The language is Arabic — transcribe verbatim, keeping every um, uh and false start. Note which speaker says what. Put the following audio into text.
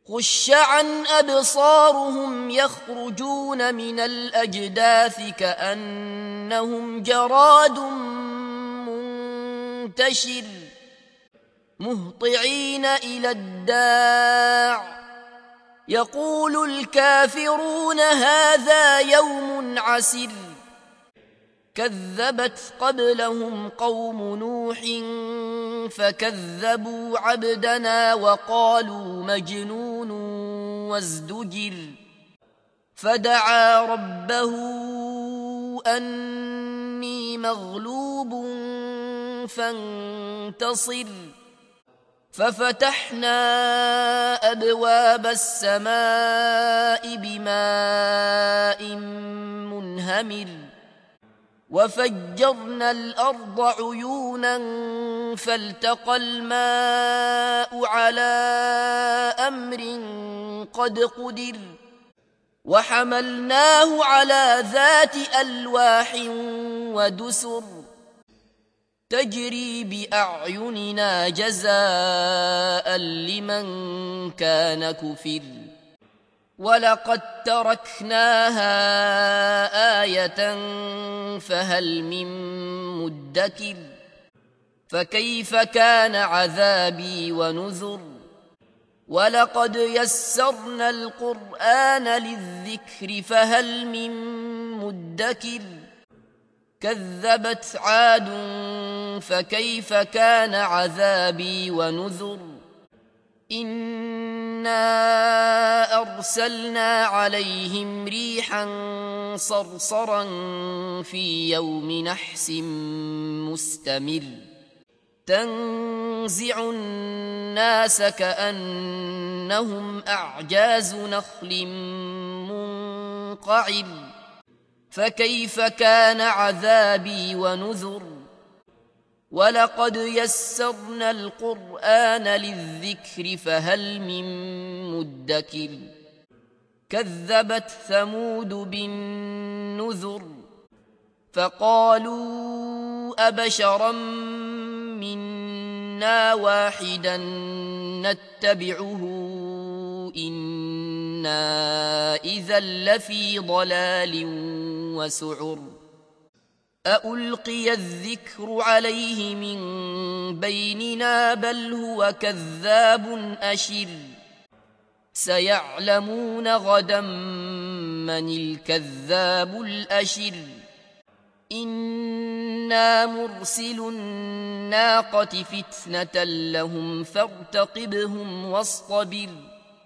Speaker 1: خش عن أبصارهم يخرجون من الأجداث كأنهم جراد منتشر مهطعين إلى الداع يقول الكافرون هذا يوم عسر كذبت قبلهم قوم نوح فكذبوا عبدنا وقالوا مجنون وازدجر فدعا ربه أني مغلوب فانتصر ففتحنا أبواب السماء بماء منهمر وفجرنا الأرض عيونا فالتقى الماء على أمر قد قدر وحملناه على ذات ألواح ودسر تجري بأعيننا جزاء لمن كان كفر ولقد تركناها آية فهل من مدكر فكيف كان عذابي ونذر ولقد يسرنا القرآن للذكر فهل من مدكر كذبت عاد فكيف كان عذابي ونذر إنا أرسلنا عليهم ريحا صرصرا في يوم نحس مستمر تنزع الناس كأنهم أعجاز نخل منقعر فكيف كان عذابي ونذر ولقد يسرنا القرآن للذكر فهل من مدكر كذبت ثمود بالنذر فقالوا أبشرا منا واحدا نتبعه إنا إذا لفي ضلال وسعر أألقي الذكر عليه من بيننا بل هو كذاب أشر سيعلمون غدا من الكذاب الأشر إنا مرسل الناقة فتنة لهم فارتقبهم واصطبر